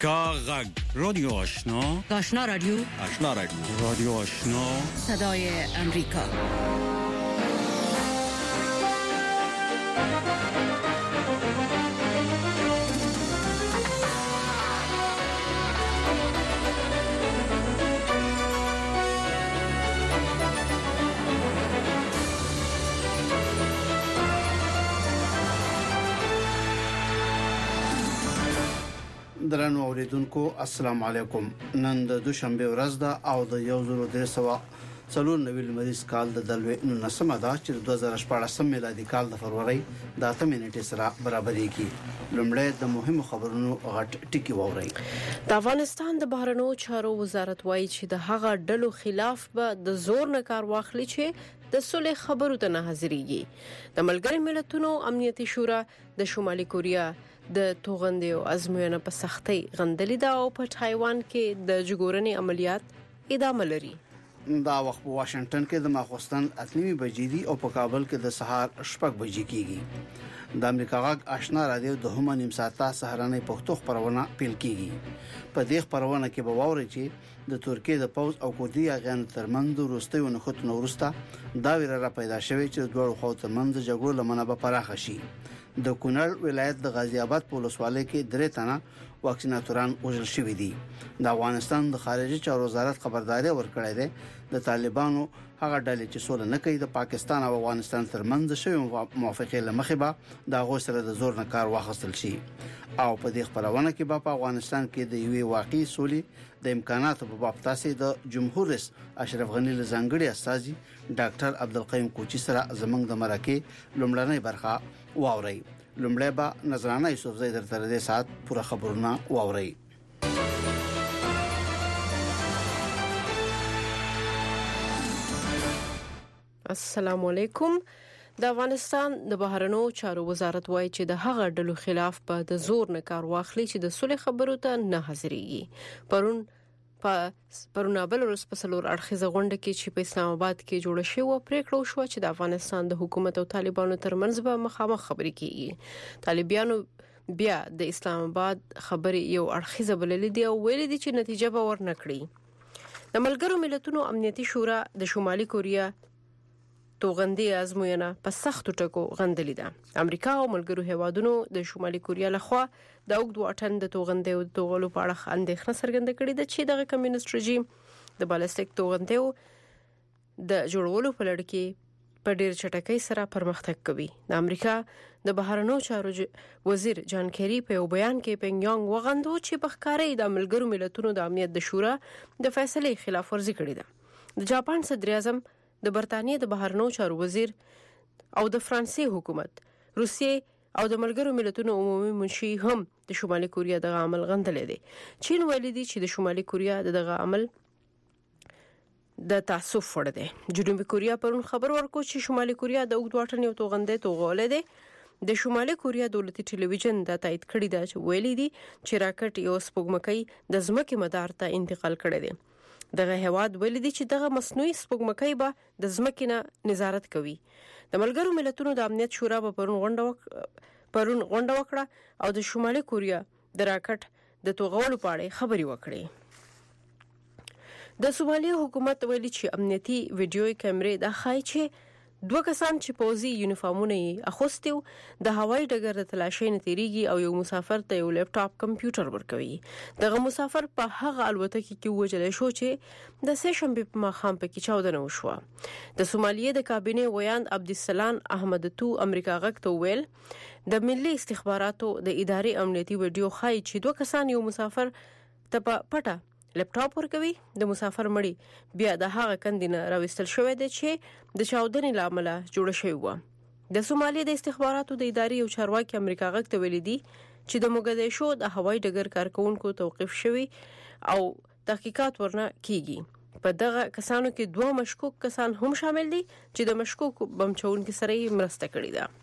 کاغذ رادیو آشنا آشنا رادیو رادیو آشنا صدای امریکا. درنو اوریدونکو السلام علیکم. نن د دوشنبه ورځ ده او د 1390 مریض کال د دلوي 19 ده چې 2014 میلادي کال د فروری د 8 نیټې سره برابرېږي. لومړی د مهمو خبرونو غټ ټکی ووري. د افغانستان د بهرنیو چارو وزارت وایي چې د هغه ډلو خلاف به د زور نه کار واخلي چې د صلح خبرو ته نه حاضرېږي. د ملګرو ملتونو امنیتي شورا د شمالي کوریا د توغندیو ازموینه په سختۍ غندلې ده او په تایوان کې د جګورنې عملیات ادامه لري. دا وخت په واشنگټن کې د ماخوستن 8 بجې دي او په کابل کې د سهار 6 بجې کېږي. د امریکا غږ آشنا رادیو د هم نیم ساعته سهارنۍ پښتو خبرونه پیل کیږي. په دې خبرونه کې به واوري چې د ترکیه د پوز او کوردی اغان ترمنځ وروستي ونښتونه ورسته دا ویره پیدا شوې چې دوه خو ترمنځ جګړو لمنه به پراخه شي. د کونړ ولایت د غازی آباد په ولسوالۍ کې درې تنه واکسیناتوران وژل شوي دي. د افغانستان د خارجي چارو وزارت خبرداري ورکړې ده د طالبانو هغه ډلې چې سول نه کوي د پاکستان او افغانستان ترمنځ شوی موافقه لمخې به د غوښتنه د زور نه کار واخیستل شي. او په دې خبرونه کې په افغانستان کې د یوې واقعي سولې د امکاناتو په باب تاسو د جمهور رئیس اشرف غنی له ځانګړي استاذي ډاکټر عبدالقیوم کوچی سره زمنګ د مرکه لومړنۍ برخه واوري. لومړی به نظرانه یوسف زید تر دې سات پوره خبرونه واوري. السلام علیکم. د افغانستان د بهرنیو چارو وزارت وایي چې د هغه ډلو خلاف په د زور نه کار واخلي چې د صلح خبرو ته نه حاضرېږي. پرونابل روس په سلور اړخیزه غونډه کې چې په اسلام آباد کې جوړه شوې پریکړه شو چې د افغانستان د حکومت او طالبانو ترمنځ به مخامخ خبرې کیږي. طالبانو بیا د اسلام آباد خبرې یو اړخیزه بللې دي او ویلي دي چې نتیجه به ورنکړي. د ملګرو ملتونو امنیتي شورا د شمالي کوریا توغندي ازموینه په سختو ټکو غندلې ده. امریکا او ملګرو هیوادونو د شمالي کوریا لخوا د اوږد واټن د توغندي او توغلو په اړه اندېښنه څرګنده کړې ده چې د کمیونست رژیم د بالستیک توغندي د جوړولو په لړ کې په ډېر چټکۍ سره پرمختګ کوي. د امریکا د بهرنیو چارو وزیر جان کیری په یو بیان کې پنګیانګ وغندو چې په ښکارې د ملګرو ملتونو د امنیت د شورا د فیصلې خلاف ورزي کړې ده. د جاپان صدر اعظم، د برتانیې د بهرنیو چارو وزیر او د فرانسې حکومت، روسیې او د ملګرو ملتونو عمومي منشي هم د شمالي کوریا د عمل غندلې دي. چین ویلي دی چې د شمالي کوریا دغه عمل د تعصب وړ دی. جنوبي کوریا پرون خبر ورکړ چې شمالي کوریا د اوږد واټن یو توغندي توغولې دی. د شمالي کوریا دولتي ټلویزیون دا تایید کړی دی چې ویلي دی چې راکټ یو سپوږمکۍ د ځمکې مدار ته انتقال کړی دی. دغه هواد ویلي دي چې دغه مصنوعي سپوږمکۍ به د ځمکې نه نظارت کوي. د ملګرو ملتونو د امنیت شورا به پرون غونډه وکړه او د شمالي کوریا د راکټ د توغولو په اړه خبري وکړي. د سومالیا حکومت ویلي چې امنیتي ویډیو کیمرې د ښایي چې دوه کسان چې پوزي یونیفارمونه یې اخوستي د هوایي ډګر د تلاشۍ نه تیریږي او یو مسافر ته یو لپټاپ کمپیوټر ورکوي. دغه مسافر په هغه الوتکه کې وژل شو چې د سه شنبې په ماښام کې چاودنه وشوه. د سومالیې د کابینې ویاند عبدالسلام احمد تو امریکا غږ ته ویل د ملي استخباراتو د ادارې امنیتي ویډیو ښایي چې دوه کسان یو مسافر ته په پټه لپټاپ ورکوي. د مسافر مړی بیا د هغه کندینه راوستل شوې ده چې د چاودنې لامل جوړ شوی و. د سومالیا د استخباراتو د ادارې یو چارواکي امریکا غږ ته ویلي دي چې د موګدیشو د هوایي ډګر کارکونکو توقیف شوی او تحقیقات ورنه کیږي. په دغه کسانو کې دوه مشکوک کسان هم شامل دي چې د مشکوک بم چونکو سره مرسته کړې ده.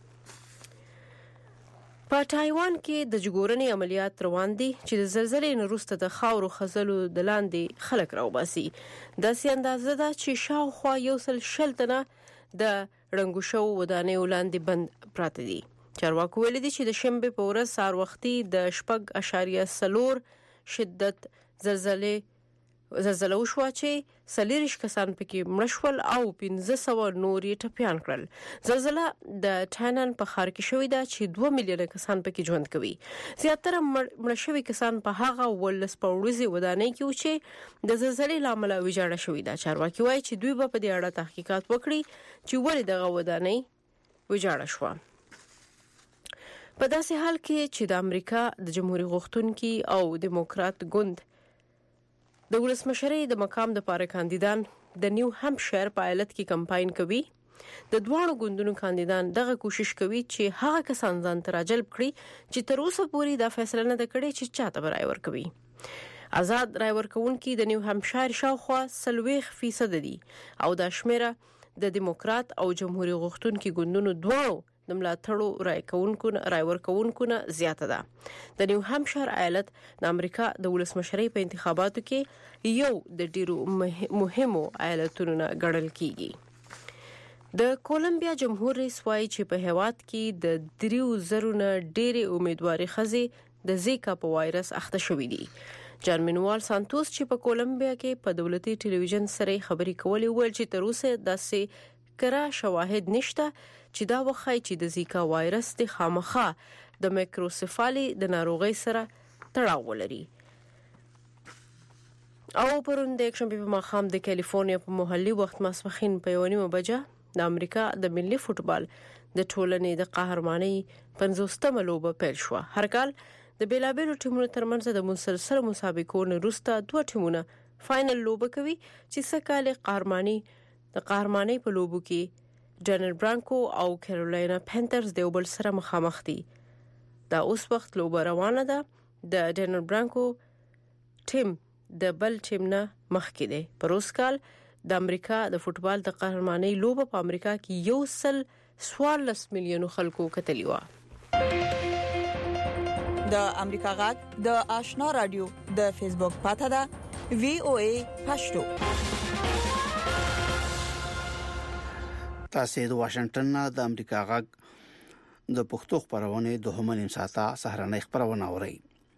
په تایوان کې د جګورنې عملیات روان دي چې د زلزلې وروسته د خاورو خزلو د لاندې خلک راوباسي. داسې اندازه ده چې شاوخوا 100 تنه د رنګو شو ودانې ولاندې بند پراته دي. چارواکو ویلي دي چې د شنبه په ورځ سار وختي د 4.4 شدت زلزله وشوه چې 40 کسان پکې مړ شول او 1500 نور یې ټپيان کړل. زلزله د ټانن په ښار کې شوې ده چې 2 میلیونه کسان پکې ژوند کوي. زیاتره مړ شوي کسان په هغه ولس پوړزي ودانۍ کې و چې د زلزلې لامل ویجاړه شوې ده. چارواکي وایي چې دوی په دې اړه تحقیقات وکړي چې ولې دغه ودانۍ ویجاړه شوه. په داسې حال کې چې د امریکا د جمهوریت غوښتونکي او دیموکرات ګوند د ولسمشرۍ د مقام لپاره کاندیدان د نیو همشایر په ایالت کې کمپاین کوي. د دوه ګوندونو کاندیدان دغه کوشش کوي چې هغه کسان ځان ته راجلب کړي چې تر اوسه پورې دا فیصله نه کړې چې چاته به رای ورکوي. آزاد رای ورکوونکي د نیو همشایر شاوخوا 40% دي او دا شمیره د دیموکرات او جمهوریت غوښتونکي ګوندونو دوه د ملاتړو رای ورکوونکو نه زیاته ده. د نیو همشایر ایالت د امریکا د ولسمشرۍ په انتخاباتو کې یو د ډیرو مهمو ایالتونو نه ګڼل کیږي. د کولمبیا جمهور رئیس وايي چې په هیواد کې د 3,000 نه ډېرې امیدواري ښځې د زیکا په وایرس اخته شوې دي. جان منوال سانتوس چې په کولمبیا کې په دولتي ټلویزیون سره خبري کولې ویل چې تر اوسه داسې کرا شواهد نشته چې دا وخت چې د زیکا وایرس د خامخا د مایکروسیفالي د ناروغي سره تړاو ولري. او پرون د اکشنبه په مخام د کالیفورنیا په محلي وخت ماسپخین په 1:30 بجه د امریکا د ملي فوتبال د ټولنې د قهرمانۍ 50مه لوبه پیل شو. هر کال د بیلابیلو ټیمونو ترمنځ د مسلسل مسابقو نه وروسته دوه ټیمونه فائنل لوبه کوي چې سکهاله قهرمانۍ په لوبو کې ډنر برانکو او کیرولینا پینترز د یو بل سره مخامخ دي. دا اوس وخت لوبه روانه ده. د ډنر برانکو ټیم د بل ټیم نه مخکې دی. پر اوس کال د امریکا د فوتبال د قهرمانۍ لوبه په امریکا کې 14 میلیون خلکو کتلی و. د امریکا غږ د آشنا رادیو د فیسبوک پاڼه ده VOA پښتو. تاسو د واشنگټن نه د امریکا غږ د پښتو خبرونه د همنیم ساته سهارنۍ خبرونه اوري.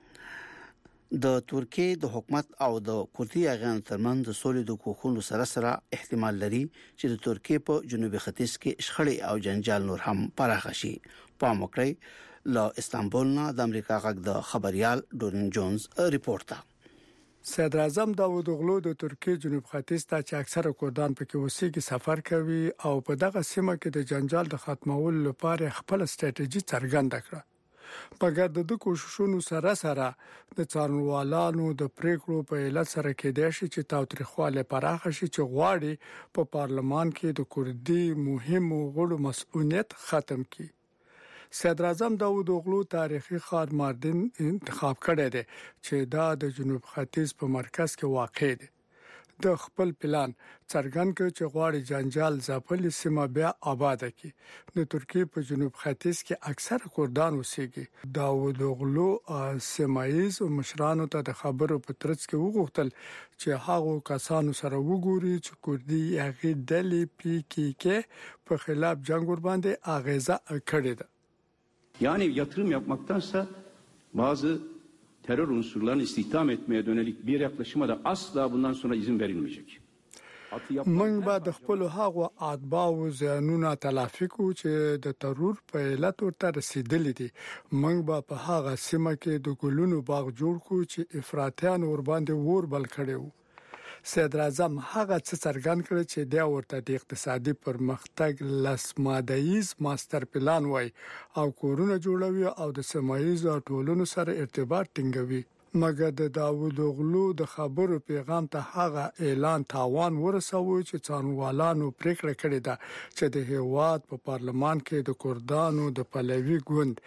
د ترکیه د حکومت او د کورتي اغان ترمن د سولې د کوخونو سره احتمال لري چې د ترکیه په جنوبي ختیځ کې شخړې او جنجال نور هم پراخ شي. په مکرې له استانبول نه د امریکا غږ د خبريال ډورن جونز ریپورت. صدر اعظم داوود اغلو د ترکیه جنوب ختیځ ته چې اکثره کردان پکې اوسېږي سفر کوي او په دغه سیمه کې د جنجال د ختمولو لپاره خپل ستراتیژي څرګنده کړه. په ګرد د کوششونو سره د څارنوالانو د پریکړو په علت سره کېدای شي چې تاوتریخواله پراخ شي چې غواړي په پارلمان کې د کردي مهمو غړو مسؤلیت ختم کړي. صدر اعظم داوود اغلو تاریخي ښار ماردین انتخاب کړی دی چې دا د جنوب ختیځ په مرکز کې واقع دی. د خپل پلان څرګند کړ چې غواړي جنجال ځپل سیمه بیا آباد کړي. د ترکیه په جنوب ختیځ کې اکثره کردان اوسېږي. داوود اغلو سیمایز مشرانو ته د خبرو په ترڅ کې وغوښتل چې هغه کسانو سره وګوري چې کردي هغه ډلې PKK په خلاف جنگ ور باندې اغیزه کړې ده. Yani yatırım yapmaktansa bazı terör unsurlarını istihdam etmeye dönelik bir yaklaşıma da asla bundan sonra izin verilmeyecek. موږ به د خپل هغو اتباعو ځانونه تلافي کوو چې د ترور په علت ورته رسیدلې دي. موږ به په هغه سیمه کې د ګلونو باغ جوړ کوو چې افراطیان ور باندې ور بل کړي وو. صدر اعظم هغه څه څرګند کړ چې دا ورته د اقتصادي پرمختګ لاسمادایز ماستر پلان وای او کورونه جوړوي او د سیمایز ټولونو سره ارتباط ټینګوي. مګر د داوود اغلو د خبرو پیغام ته هغه اعلان تاوان ورسوي چې څارنوالانو پریکړه کړې ده چې د هیواد په پارلمان کې د کردانو د پلوي ګوند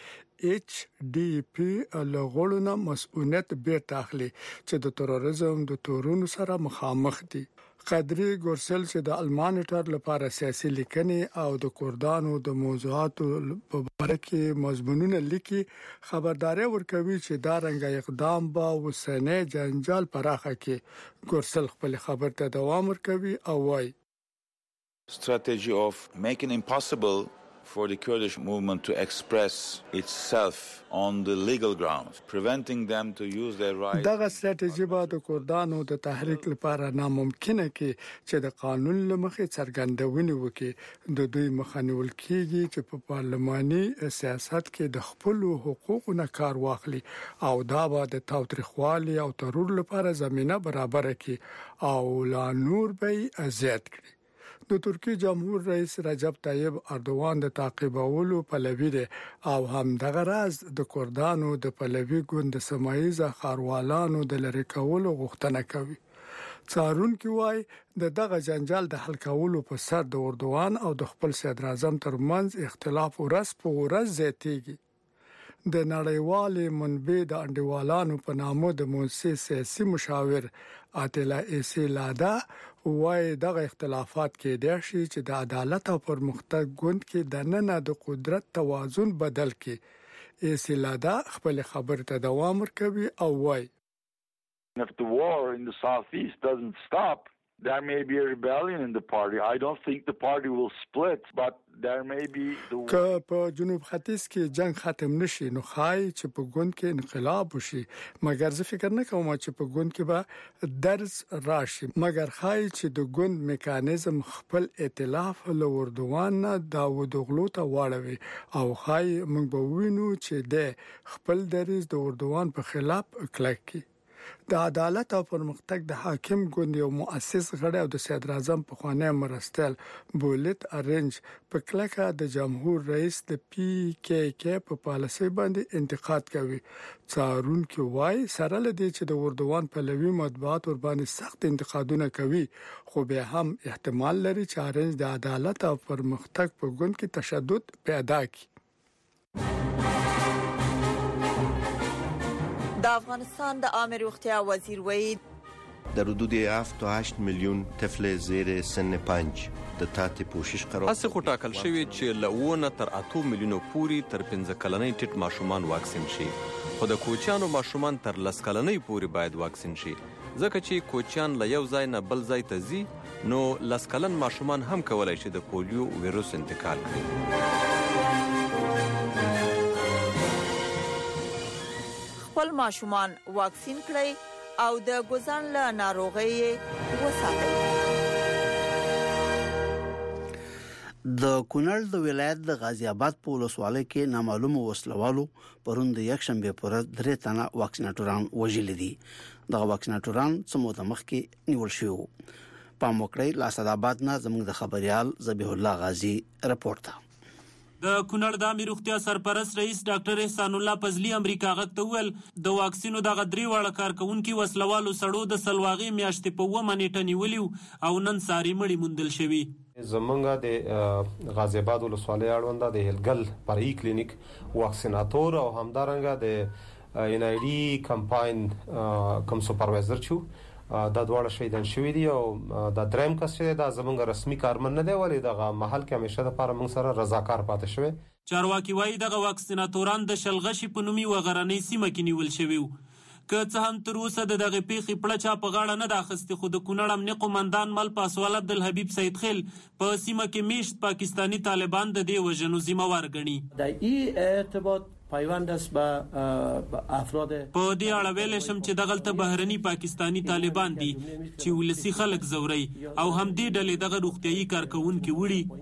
HDP لغړونه مسؤلیت بیرته اخلي چې د تروریزم د تورونو سره مخامخ دي. قدري ګورسل چې د المانیټر لپاره سیاسي لیکنې او د کردانو د موضوعاتو په اړه کې مضمونونه لیکي خبرداري ورکوي چې دا رنګ اقدام به وسنه جنجال پراخه کې. ګورسل خپل خبر ته دوام ورکوي او وايي strategy of making impossible for the Kurdish movement to express itself on the legal grounds, preventing them to use their rights. دغه ستراتیژي به د کردانو د تحریک لپاره ناممکنه کې چې د قانون لمخې څرګندونې وکړي د دوی مخنیول کېږي چې په پارلماني سیاست کې د خپل حقوقو نه کار واخلي او دا به د تاوتریخوالي او ترور لپاره زمينه برابر کړي او لا نور به زیات کړي. د ترکی جمهور رئیس رجب طیب اردوغان د تعقیبولو پلوی دی او هم دغه راز د کردانو د پلوی ګوند سمایزه خاروالانو د لری کولو غوښتنه کوي. څارونکو وايي دغه جنجال د حل کولو په سر د اردوغان او د خپل صدر اعظم ترمنځ اختلاف ورځ په ورځ زیاتېږي. د نړیوالې منبع د انډیوالانو په نامه د موسسې سیاسي مشاور اتلا ایسیلادا وايي دغه اختلافات کې د شي چې د عدالت او پرمختګ ګوند کې د نن د قدرت توازن بدل کړي. ایسیلادا خپل خبر ته دوام ورکوي او وايي If the war in the southeast doesn't stop, there may be a rebellion in the party. I don't think the party will split, but there may be که په جنوب ختیځ کې جنگ ختم نشي نو خای چې په ګوند کې انقلاب وشي، مګر زه فکر نه کوم چې په ګوند کې به درز راشي، مګر خای چې د ګوند میکانیزم خپل ائتلاف له اردوغان نه داوود اغلو ته واړوي او خای موږ به وینو چې د خپل دریز د اردوغان په خلاف کلک کی. د عدالت او پرمختګ د حاکم ګوند یو مؤسس غړی او د صدر اعظم په خوانه مرستل بولت ارنج په کلکه د جمهور رئیس د پی کې کې په پالیسي باندې انتقاد کوي. څارونکو وايي سره لدی چې د اردوغان په لوی مطبوعات ور باندې سخت انتقادونه کوي، خو به هم احتمال لري چې ارنج د عدالت او پرمختګ په ګوند کې تشدد پیدا کړي. د افغانستان د عامه روغتیا وزیر وایي در حدود 7 تا 8 میلیون طفل زیر سن 5 د تحت پوشش قرار هڅه خو ټاکل شوې چې له 9 تر 8 میلیونو پورې تر 15 کلنۍ ټیټ ماشومان واکسین شي، خو د کوچیانو ماشومان تر 10 کلنۍ پورې باید واکسین شي، ځکه چې کوچیان له یو ځای نه بل ځای ته ځي نو 10 کلن ماشومان هم کولای شي د پولیو ویروس انتقال کړي. خپل ماشومان واکسین کړئ او د ګوزن له ناروغۍ وساتئ. د کونړ د ولایت د غازی آباد په ولسوالۍ کې نامعلومه وسلوالو پروند یکشنبه پر 3 تنه واکسیناټوران وژل دي. دغه واکسیناټوران څومره مخکې نیول شوی. پاموکړی لاسداباد نه زموږ د خبريال ذبیح الله غازی رپورټ. د کونړ د عامه روغتیا سرپرست رئیس ډاکټر احسان الله فضلی امریکا غږ ول د واکسینو د غدري وړ کارکونکو وسلوالو سړو د سلواغي میاشتې په 1 منېټه نیولیو او نن ساري مړی موندل شوی. زمونږ د غازی آباد ولسوالۍ اړوند د هلګل فرعي کلینیک واکسیناتور او همدارنګه د ان ای ډي کمپاین کوم سپروایزر چو دا دواړه شهیدان شوی دي او دا دریم کس چې دا زمونږ رسمي کارمن نه دی ولی دغه محل کې همیشه د لپاره موږ سره رضاکار پاتې شوی. چارواکي وایي دغه واکسیناتوران د شلغشي په نومي وغرنۍ سیمه کې نیول شوی وو. که څه هم تر اوسه دغه پیښې پړچا په غاړه نه داخستې، خو د کونړ امنیه قومندان مل پاسوال عبدالحبیب سید خیل په سیمه کې میشت پاکستانی طالبان د دې وژنو ذمہوار ګڼي. د ارتباط پیوند است به افراد په دې اړه ویل شم چې دغلته بهرني پاکستانی طالبان دي چې ولسی خلک زوري او هم دې ډلې دغه روغتيایي کارکونکو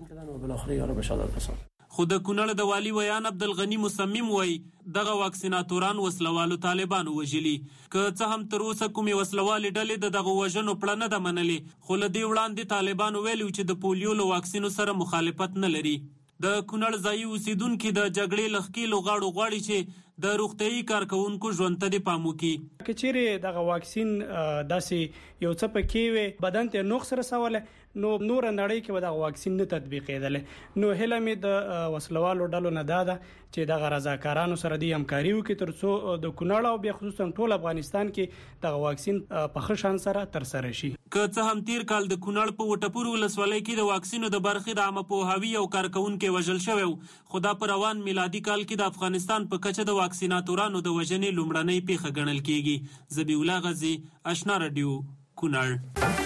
وړي. خو د کونړ د والی ویان عبدالغنی مصمم وای دغه واکسیناتوران وسلوالو طالبانو وژلي. که څه هم تر اوسه کومې وسلوالې ډلې دغه وژنو پړه نه ده منلې، خو له دې وړاندې طالبانو ویلو چې د پولیو له واکسینو سره مخالفت نه لري. د کونړ ځایي اوسیدونکو د جګړې لخکې لغاړو غواړي چې د روغتيایي کارکونکو ژوند ته د پام وکړي. کچېره دغه واکسین داسې یو څه پکې وي بدن ته نوښ سره سواله نو نور نړۍ کې دغه واکسین نه تطبیقېدل. نو هله مې د وسلوالو ډلو نه داده چې دغه رضاکارانو سره د همکاري وکړي ترڅو د کونړ او بیا خصوصا ټول افغانستان کې دغه واکسین په ښه شان سره تر سره شي. که څه هم تیر کال د کونړ په وټپور ولسوالۍ کې د واکسینو د برخې د عامه پوهاوي او کارکونکو وژل شوی، خو دا په روان میلادي کال کې د افغانستان په کچه د واکسیناتورانو د وژنې لومړنۍ پیښه ګڼل کیږي. ذبیح الله غازی، آشنا رادیو، کونړ.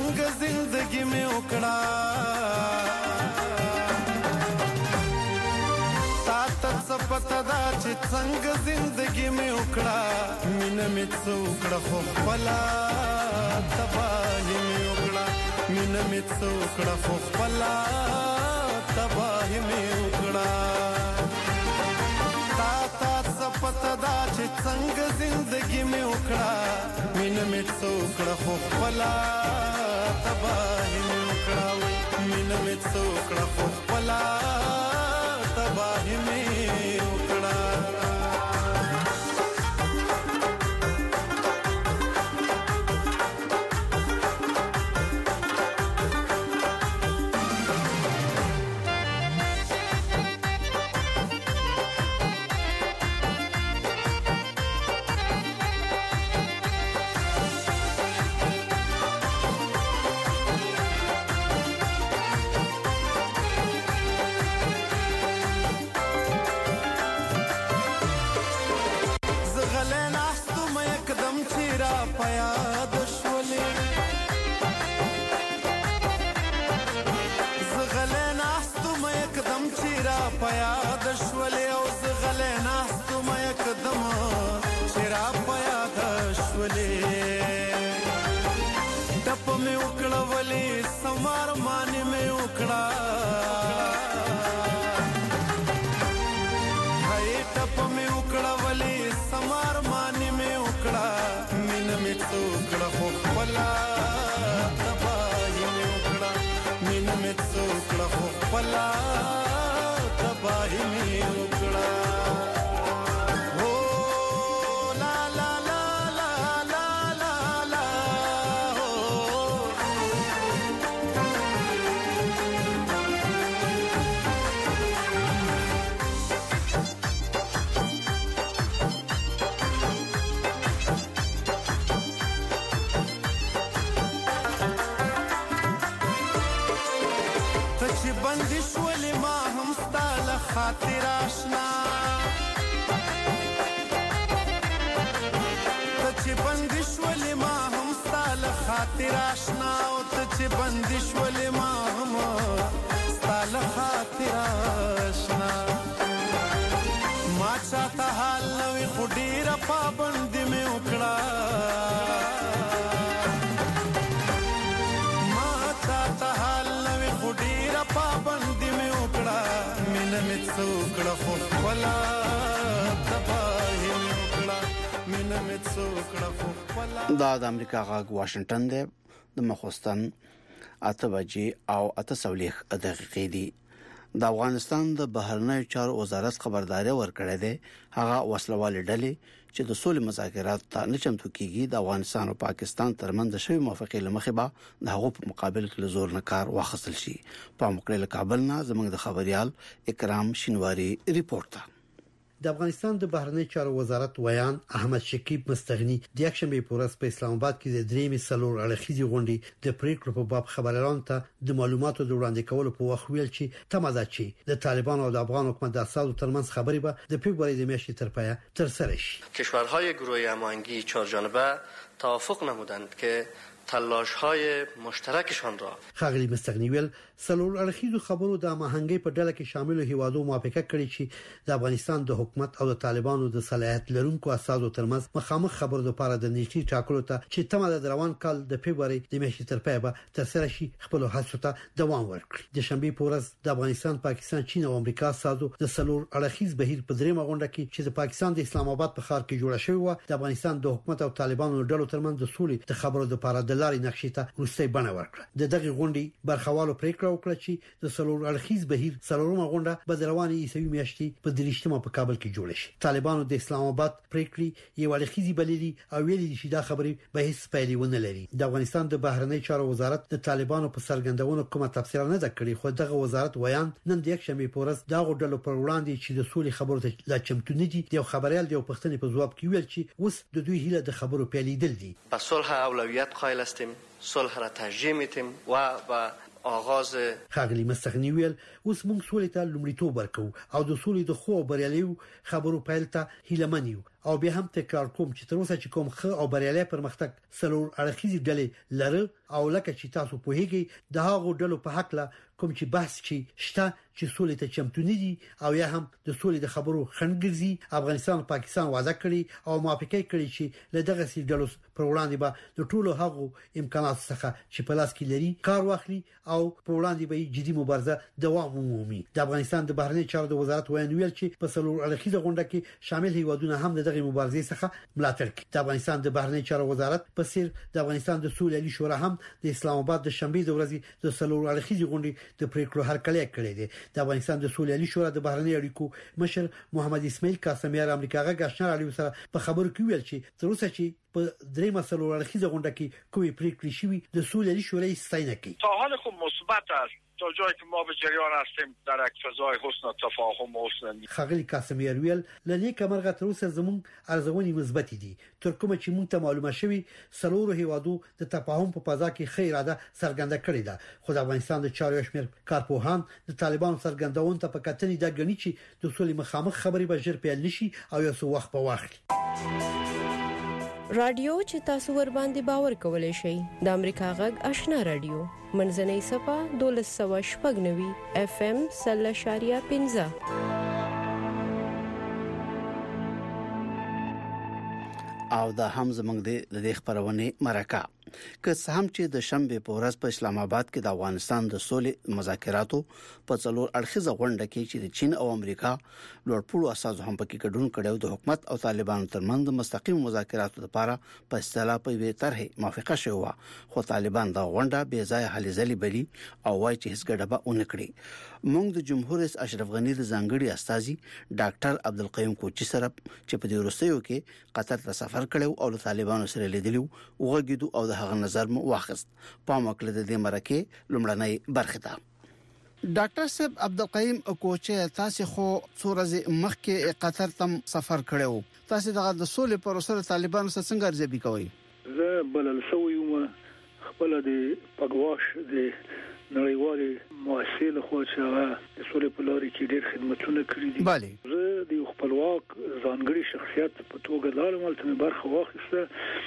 څنګه زندگی مې وکړه تا ته څه پته ده چې څنګه زندگی مې وکړه مینه مې څه وکړه خو خپله تباهي مې وکړه مینه مې څه وکړه خو خپله تباهي مې وکړه تا ته څه پته ده چې څنګه زندگی مې وکړه مینه مې څه وکړه خو خپله تباهي مې وکړه مینه مې څه وکړه خو خپله تباهي مې وکړه خاطر آشنا ته چې بندش ولې ما هم ستاله خاطر آشنا او ته چې بندش ولې ما هم ستاله خاطر آشنا ما چاته حال نوې خو ډېره پابندي مې وکړه ما چاته حال نوې خو ډېره پابندي مې وکړه مینه مې څه وکړه خو خپله تباهي مې وکړه مینه مې څه وکړه خو خپله. دا د امریکا غږ واشنگټن دی د مخوستن 8 بجې او 8:40 دقیقې دي. د افغانستان د بهرنیو چارو وزارت خبرداري ورکړې ده هغه وسلواله ډلې چې د سولې مذاکرات ته نه چمتو کیږي د افغانستان او پاکستان ترمنځ شوی موافقه لمخې به د هغو په مقابل کې زور نه کار واخیستل شي. په مقابل کابل نه زموږ د خبريال اکرام شینواری ریپورت. د افغانستان د بهرنی چارو وزارت ویان احمد شکیب مستغنی د یکشنبه په ورځ په اسلام آباد کې د درېمې سلور اړخیزي غونډې د پریکړو په باب خبريالانو ته د معلوماتو د وړاندې کولو په وخت ویل چې تماده چې د طالبان او د افغان حکومت د اساسو ترمنځ خبرې به د فبراير د میاشتې تر پایه تر سره شي. کشورهای گروه هماهنگی چهارجانبه توافق نمودند که تلاش‌های مشترکشان را خاغلی مستغنی ویل سلول اړخیزو خبرو د هماهنګي په ډله کې شامل هیوادو موافقه کړې چې د افغانستان د حکومت او د طالبانو د صلاحیت لرونکو اساسو ترمنځ مخامخ خبرو لپاره د نیټې ټاکلو ته چې تمه د روان کال د فبراير د میاشتې تر پایه به تر سره شي خپل هڅو ته دوام ورکړي. د شنبه په ورځ د افغانستان، پاکستان، چین او امریکا اساسو د سلول اړخیز بهیر په درېمه غونډه کې چې د پاکستان د اسلام آباد په ښار کې جوړه شوې و د افغانستان د حکومت او طالبانو ډلو ترمنځ د سولې د خبرو لپاره د لارې نقشې ته وروستۍ بڼه ورکړه. د دغه غونډې برخوالو پریکړه وکړه چې د سلول اړخیز بهیر سلورمه غونډه به د روانې عیسوي میاشتې په 23مه په کابل کې جوړه شي. طالبانو د اسلام آباد پریکړې یو اړخیزي بللي او ویلي چې دا خبرې به هیڅ پایلې ونه لري. د افغانستان د بهرنی چارو وزارت د طالبانو په څرګندونو کومه تفسیر نه ده کړې، خو دغه وزارت ویان نن د یکشنبه په ورځ دا غوډلو پر وړاندې چې د سولې خبرو ته لا چمتو نه دي د خبريال د پښتنې په ځواب کې ویل چې اوس د دوی هیله د خبرو پیلېدل دي. به صلح اولویت قائل هستیم، صلح را تشجیع می‌کنیم و به آغاز خاغلی مستغنی ویل اوس موږ سولې ته لومړیتوب ورکوو او د سولې د خو بریالیو خبرو پیل ته هیله منیو او بیا هم تکرار کوم چې تر اوسه چې کوم خ او بریالي پرمختګ سلور اړخیزي ډلې لره او لکه چې تاسو په هیګي د هغو ډلو په حق لا کوم چې بحث شته چې سولې ته چمتونی دي او یا هم د سولې د خبرو خنګرزي افغانستان پاکستان وعده کړی او موافقه کړی چې له دغه سي ډلو پر وړاندې به د ټولو هغو امکانات څخه چې په لاس کې لري کار واخلي او پر وړاندې به جدي مبارزه دوام ومومي. د افغانستان د بهرنی چارو د وزارت ویل چې په سلور اړخیزه غونډه کې شامل هیوادونه هم دغه مبارزې څخه ملاتړ کوي. د افغانستان د بهرنی چارو وزارت په سیر د افغانستان د سولې شورا هم د اسلام آباد د شنبه د ورځې د سلور اړخیزه غونډې د پریکړو هرکلی کړی دی. د افغانستان د سولې شورا د بهرنی اړیکو مشر محمد اسماعیل قاسمیار امریکا غاښنر علی سره په خبرو کې ویل چې تر اوسه چې په درې مسلو اړخیزه غونډه کې کومې پریکړې شوې د سولې شورا ستاینه کوي. تا حال خوب مثبت است تا جایی که ما به جریان هستیم در یک فضای حسن تفاهم و حسن. خغلی قاسمیار ویل لنی کمرغه تر اوسه زمون ارزونې مثبت دي تر کومه چې مونږ ته معلومه شوی سلور هیوادو د تفاهم په فضا کې خیر اراده څرګنده کړې ده. خو د افغانستان د چارو شمیر کارپوهان د طالبانو څرګندون ته په کتنې د غنی چې د سولې مخامخ خبرې به ژر پیل نشي او یو څه وخت په واخلي. رادیو چې تاسو ور باندې باور کولای شئ د امریکا غږ آشنا رادیو منځنۍ صفه 1290 FM 0.15 او د هم زمنګ د خبرونه مرکه که هم چې د شنبه په ورځ په اسلام آباد کې د افغانستان د سولې مذاکراتو په څلور اړخیزه غونډه کې چې د چین او امریکا لوړپوړو اساسو هم پکې ګډون کړو د حکومت او طالبانو ترمنځ مستقیم مذاکراتو لپاره په اصطلاح په وی طرح موافقه شوه. خو طالبان دا غونډه بې ځای هلي ځلي بلی او وایي چې هیڅ ګډه اونې کړې. موږ د جمهور رئیس اشرف غنی د ځانګړي استاذي ډاکټر عبدالقیوم کوچی سره چې په دې وروستیو کې قطر ته سفر کړو او له طالبانو سره لیدلو وغږیدو او د هغه نظر مو واخست. په مکلد د مرکه لمړنۍ برخه ده. ډاکټر صاحب عبدالقیوم کوچی تاسو خو څورزه مخکې قطر ته سفر کړو تاسو د سولې پروسه طالبانو سره څنګه ارزیابي کوئ؟ زه بلل سویم خپل د پګواش د نړیوالې مؤسسې خو چې د سولې په لارې کې ډېر خدمتونه کړې دي. bale زه د خپلواک ځانګړي شخصیت په توګه لاله ملته برخه واخیسته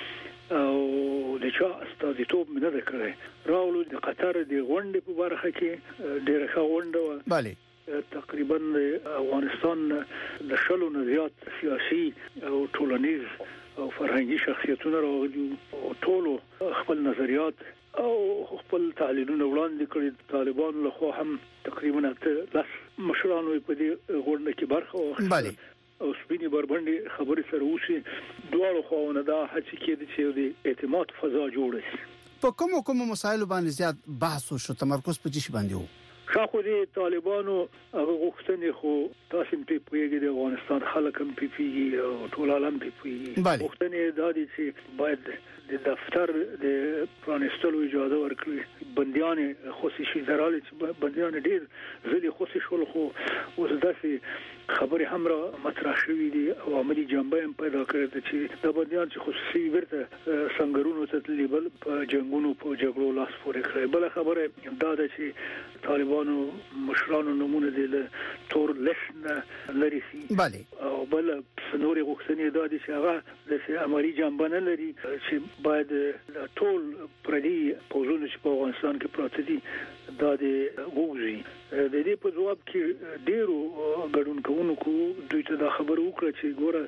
او د چا استازیتوب مې نه کړی. راولو د قطر د غونډې په برخه کې ډېر ښه غونډه و. bale تقریبا افغانستان د شلو نه زیات سیاسي او ټولنیز او فرهنګي شخصیتونه راغلي او ټولو خپل نظریات او خپل تحلیلونه وړاندې کړي. طالبانو له خوا هم تقریبا 10 مشرانو په دې غونډه کې برخه واخیسته. bale او سپینې بربندې خبرې سره وشي. دواړو خواونه دا هڅه کېږي چې د اعتماد فضا جوړه شي. په کومو مسایلو باندې زیات بحث وشو تمرکز په دې باندې وو؟ شاخو دي طالبانو هغه غوښتنې خو تاسو په پیګه د افغانستان خلک هم پیږي او ټول عالم پیږي. غوښتنې دا دي چې باید د دفتر د پرانستلو اجازه ورکړي. بنديان خوشي شي دراله چې بنديان ډېر ځلې خوشي شول خو اوس داسې خبرې هم را مطرح شوې دي او عملي جنبه هم پیدا کړې ده چې د بنديان چې خوشي ورته څنګهونو ته لیبل په جنگونو په جګړو لاس پورې کړې. بل خبره دا ده چې طالبانو مشرانو نمونه دي له تور لسنه لري سي. bale او بل نورې غوښتنې دا دي چې هغه د عملي جنبه نه لري چې باید ټول پردي پوزونه چې په افغانستان کې پراته دي دا د وګړي د دې په جواب کې ډیرو ګډون کوونکو دوی ته دا خبر وکړه چې ګوره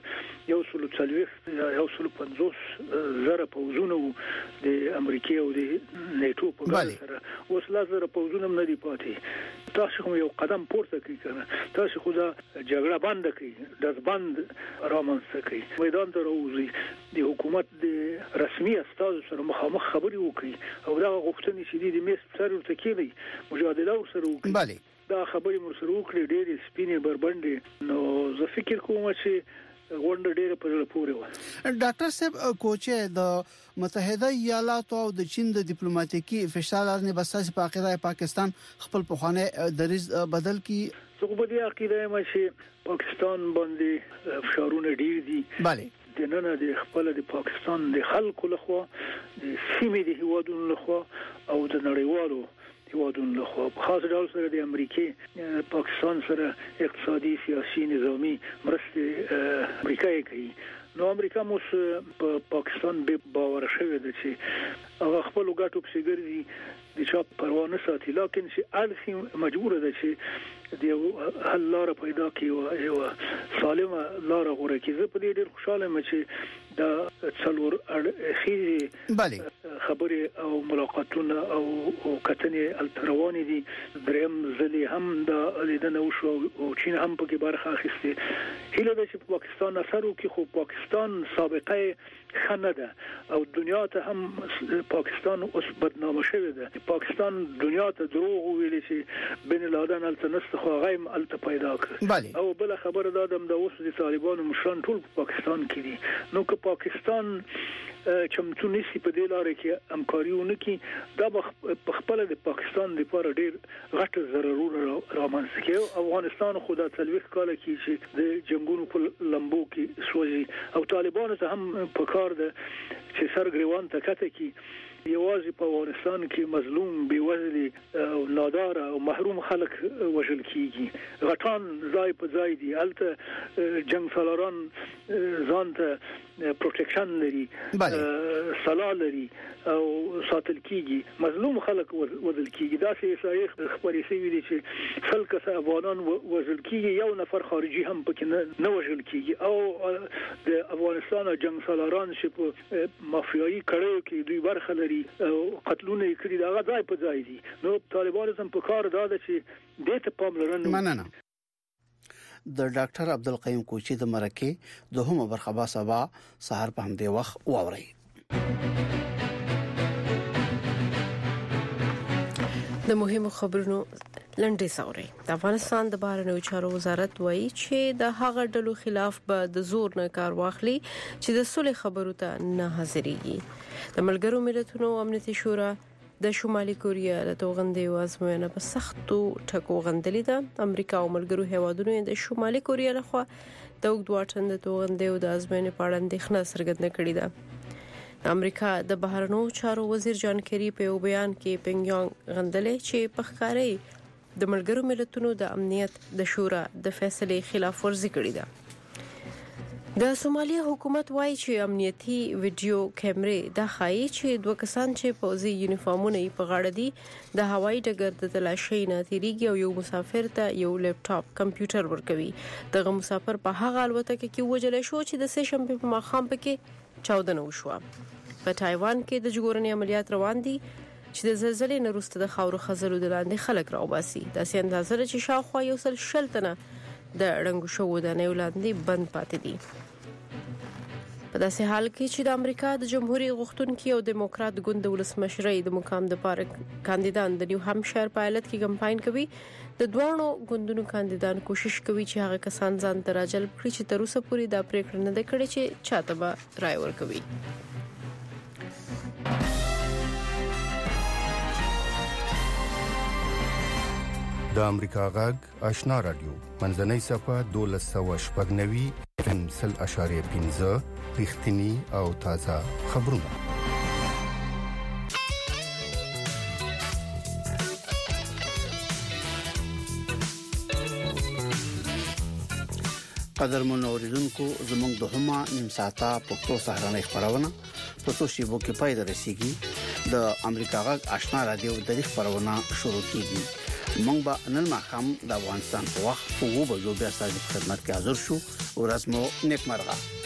140 زره پوزونه د امریکا او د نیټو په ګډه سره اوس لازم پوزونه نه دی پاتې. تاسو هم یو قدم پورته کوي کنه. تاسو خو دا جګړه بند کړئ د بند رامنځته کړئ میدان ته راوځي د حکومت د رسمي استاد سره مخامخ خبري وکړي او دا غوښتنې چې د میس سره ورته کېږي مجادله ورسره وکړي. bale دا خبرې مرسته وکړي ډېر سپینې بربندې. نو زه فکر کوم چې غونډه ډېره په زړه پورې و. ډاکټر صاحب کوچه د متحده ایالاتو او د چین د ډیپلوماټیکي فشارونه بساسي په عقیده پاکستان خپل پخوانه دریز بدل کی. زه په دې عقیده یم چې پاکستان باندې فشارونه ډېر دي. bale د نن د خپل د پاکستان د خلکو لخوا د سیمې د هیوادونو لخوا او د نړیوالو هیوادونو لخوا په خاص ډول سره د امریکای پاکستان سره اقتصادي سیاسي نظامی مرستې امریکای کوي نو امریکا موس په پاکستان به باور شوی دی چې هغه خپل ګټو په سیګرځي د چا پروا نه ساتي لکه چې اړ مجبور ده چې د حل لار پیدا کړي او سالمه لار غوړي چې زه په دې ډېر خوشاله یم چې د څلور اړخي خبرې او ملاقاتونه او کتنې التروانې دي دریم ځلې هم د لیدنه وشو او چین هم په کې برخه اخیسته هیله ده چې پاکستان اثر وکړي خو پاکستان سابقه خنه ده او دنیا ته هم پاکستان اوس بدنامه شوی ده پاکستان دنیا ته دروغ ویلي چې بن لادن التنست خو غیم الته پیدا کړ او بل خبره دادم د اوس د طالبانو مشران ټول پاکستان کې دي نو که پاکستان چمتو نسی په دې لارې کې همکاریونه کې دا په خپل د پاکستان لپاره ډېر غټ ضررونه رامنځته کوي افغانستان خو د تلويخ کال کې چې د جنگونو په لمبو کې سوځي او طالبانو ته هم په کار ده چې سرګریوان ته کته کې یوازې په افغانستان کې مظلوم بیوزلي او نادار او محروم خلک وژل کیږي غټان ځای په ځای دي الته جنگ سالاران ځان ته پروټیکشن لري سلا لري او ساتل کیږي مظلوم خلک وژل کیږي دا څه صحیح خبرې سوي دي چې خلک سه افغانان وژل کیږي یو نفر خارجي هم پکې نه وژل کیږي او د افغانستان جنگ سالاران چې په مافیایي کړو کې دوی برخه لري او قتلونه کړي دا ځای په ځای دي نو طالبانو هم په کار دا ده چې دې ته پاملرنه مننه د ډاکټر عبدالقیوم کوچی د مرکه دوهمه برخه با سبا سحر په همدې وخت واوري د مهمو خبرونو لنډه سوري د افغانستان د بهرنیو چارو وزارت وایي چې د هغه ډلو خلاف به د زور نه کار واخلي چې د صلح خبرو ته نه حاضرېږي د ملګرو ملتونو امنیتي شورا د شمالي کوریا د توغندې وازموینه په سختو ټکو غندلې ده امریکا او ملګرو هیوادونو د شمالي کوریا لخوا د وګړو واټن د توغندې او د ازموینې په اړه اندېښنه څرګنده کړې ده امریکا د بهرنیو چارو وزیر جان کری په بیان کې پنګیانګ غندلې چې په ښکاري د ملګرو ملتونو د امنیت د شورا د فیصلې خلاف ورزي کړې ده د سومالیا حکومت وايي چې امنیتي ویډیو کیمرې د خایي چې دوه کسان چې پوځي یونیفارمونه په غاړه دي د هوایي ډګر د تلاشۍ نه تیریږي او یو مسافر ته یو لپټاپ کمپیوټر ورکوي دغه مسافر په هغه الوتکه کې وژل شو چې د سه شنبې په ماښام کې چاودنه وشوه په تایوان کې د جګورنې عملیات روان دي چې د زلزلې نه وروسته د خاورو خزلو د لاندې خلک راوباسي داسې اندازه چې شاوخوا یو سل شلتنه د رنګ شو د نه ولاندې بند پاتې دي په داسې حال کې چې د امریکا د جمهوریت غوښتونکو او دیموکرات ګوند ولسمشرۍ د مقام د پاره کاندیدان د نیو همشایر په ایالت کې کمپاین کوي د دوانو ګوندونو کاندیدان کوشش کوي چې هغه کسان ځان ته راجلب کړي چې تر اوسه پورې دا پریکړه نه کړې چې چاته به رائے ورکوي د امریکا غږ آشنا رادیو منځنۍ صفه 1290 FM 0.15 رښتینی او تازه خبرونه قدرمن اوریدونکو زموږ د هما نیم ساعته پښتو سهارنۍ خبرونه په څو شیبو کې پای درسیږي د امریکا غږ آشنا رادیو د دې خبرونه شروع کیږي موږ به نن ماښام د افغانستان په وخت په 2 بجو بیا ستاسو خدمت کې حاضر شو ورځ مو نیکمرغه